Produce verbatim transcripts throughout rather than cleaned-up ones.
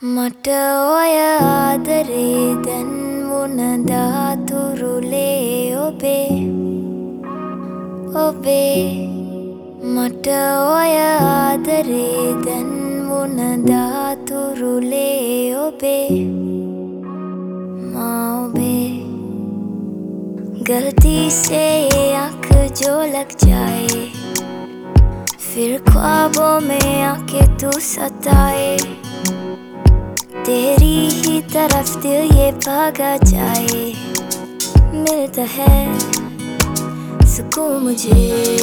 මට ඔය ආදරේ දැන් වුණ දාතුරුලේ ඔබේ ඔබේ මට ඔය ආදරේ දැන් වුණ දාතුරුලේ ඔබේ माँ ඔබේ गलती से आँख जो लग जाए फिर ख्वाबों में आके तू सताए तेरी ही तरफ दिल ये भागा जाए मिलता है सुकून मुझे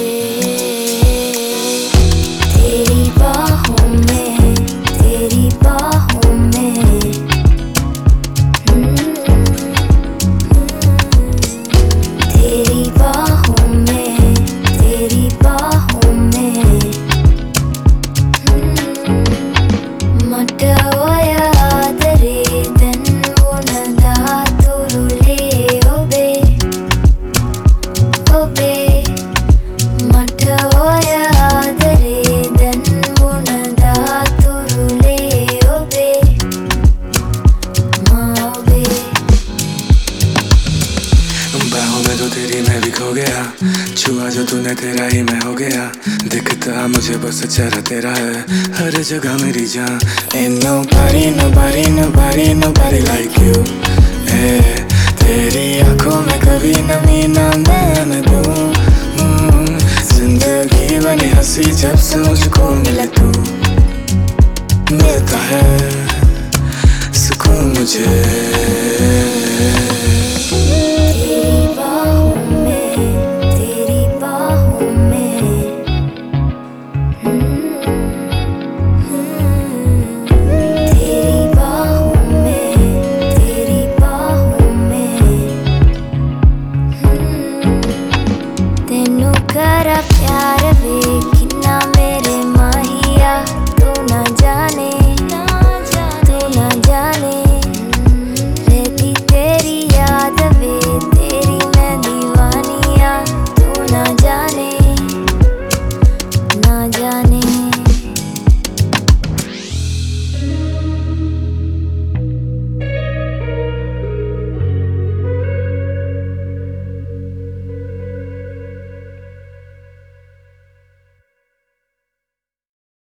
तेरी बाहों में तेरी बाहों में तेरी बाहों में तेरी बाहों में मट ओय आदरे दन वुणदा तुरुले ओबे ओबे मट ओय आदरे दन वुणदा तुरुले ओबे माँ ओबे बाहों में तो तेरी मैं भी खो गया छुआ जो तूने तेरा ही मैं हो गया दिखता मुझे बस चेहरा तेरा है हर जगह मेरी जान Ain't nobody nobody nobody nobody like you eh, तेरी आंखों में कभी नमी ना मैं दूं हम्म, जिंदगी बनी हंसी जब से मुझको मिले तू मिलता है सुकून मुझे